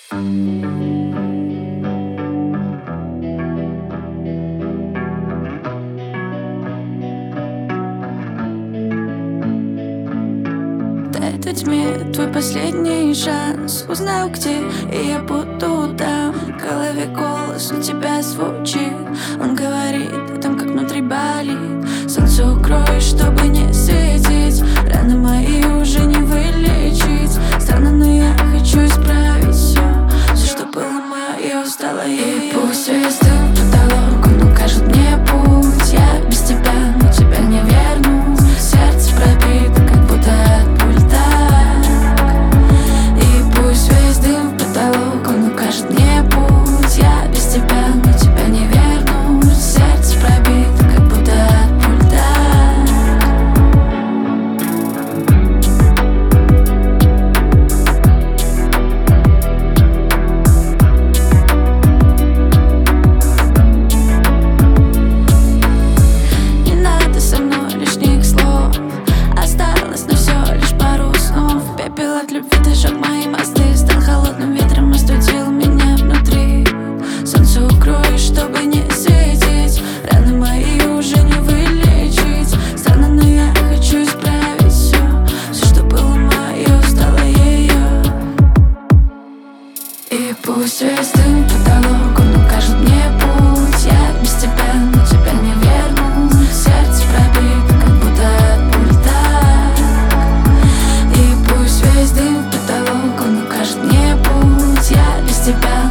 Дай этой тьме твой последний шанс. Узнаю, где, и я буду там. В голове голос у тебя звучит. Он говорит о том, как внутри болит. Солнце укроешь, чтобы не светить. Раны мои уже не вылечить. Странно, но я хочу исправить все, что было мое, стало ее. И пусть весь дым в потолок, он укажет мне путь. Я без тебя, но тебя не верну. Сердце пробито, как будто от пуль так. И пусть весь дым в потолок, он укажет мне путь. Я без тебя, но тебя не верну. Сердце пробито, как будто от пуль так. Не надо со мной лишних слов. Осталось на все лишь пару снов. Пепел от любви дожег мои мосты. Стал холодным ветром, остудил меня внутри. Солнце укроешь, чтобы не светить. Раны мои уже не вылечить. Странно, но я хочу исправить все, что было мое, стало ее. И пусть весь дым в потолок, он укажет мне путь. Я без тебя, но тебя не верну. Сердце пробито, как будто от пуль так. И пусть весь дым в потолок, он укажет мне путь. Я без тебя,